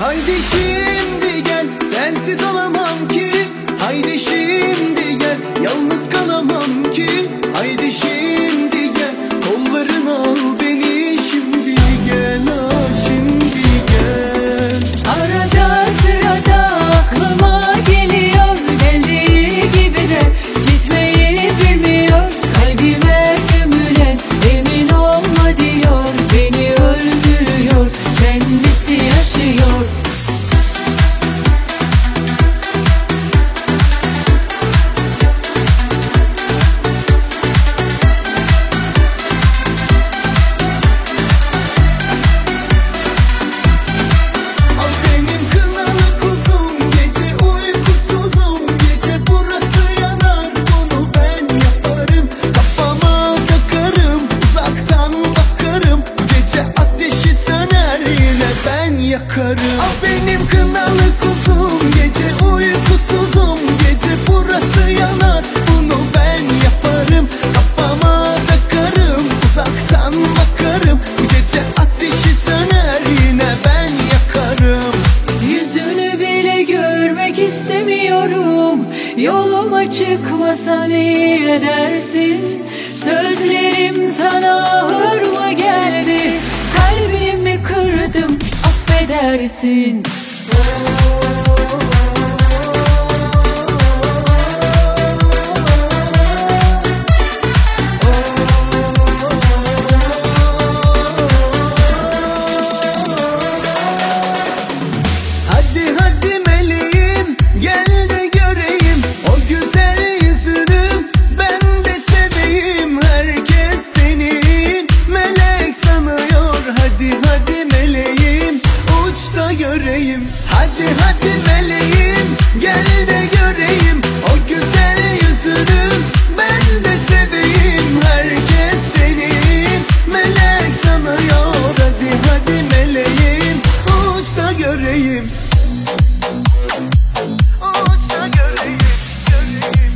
Haydi şimdi gel, sensiz olamam ki. Haydi şimdi gel, yalnız kalamam ki. Haydi şimdi gel, kollarına al beni. Şimdi gel, şimdi gel. Arada sırada aklıma geliyor, geldiği gibi de gitmeyi bilmiyor. Kalbime gömülen emin olma diyor, beni öldürüyor, kendisi yaşıyor. Ah benim kınalı kuzum, gece uykusuzum. Gece burası yanar, bunu ben yaparım. Kafama takarım, uzaktan bakarım. Bu gece ateşi söner, yine ben yakarım. Yüzünü bile görmek istemiyorum. Yoluma çıkmasa iyi edersin. Sözlerim sana ağır mı geldi? Kalbimi kırdım, affedersin. Hadi hadi meleğim, gel de göreyim o güzel yüzünü, ben de seveyim. Herkes senin melek sanıyor. Hadi hadi meleğim, uç da göreyim. Hadi hadi meleğim, gel de göreyim o güzel yüzünü, ben de seveyim. Herkes senin melek sanıyor. Hadi hadi meleğim, uç da göreyim. Uç da göreyim, göreyim.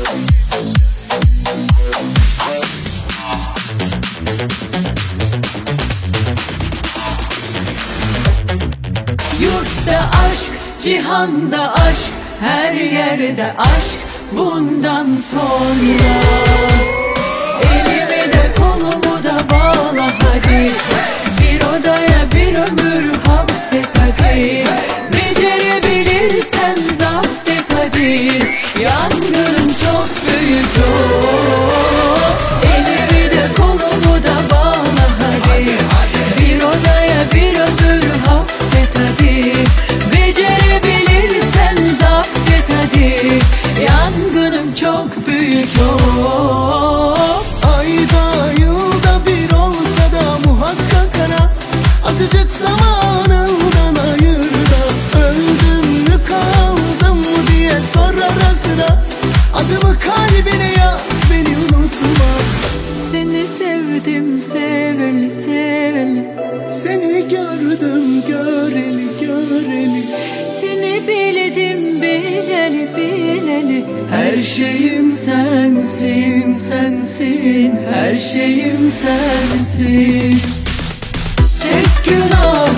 Yurtta aşk, cihanda aşk, her yerde aşk bundan sonra. Elimi de kolumu da bağla hadi, bir odaya bir ömür hapset hadi. Becerebilirsen zapt et hadi, yangın çok büyük o. Elimi de kolumu da bağla hadi, bir odaya bir ömür hapset hadi. Becerebilirsen zapt et hadi, yangınım çok büyük o. Ayda yılda bir olsa da muhakkak ara, azıcık zamanından ayır da. Öldüm mü kaldım mı diye sor ara sıra. Adımı kalbine yaz, beni unutma. Seni sevdim seveli seveli, Seni gördüm göreli göreli. seni bildim bileli bileli. Her şeyim sensin sensin, her şeyim sensin. Tek günah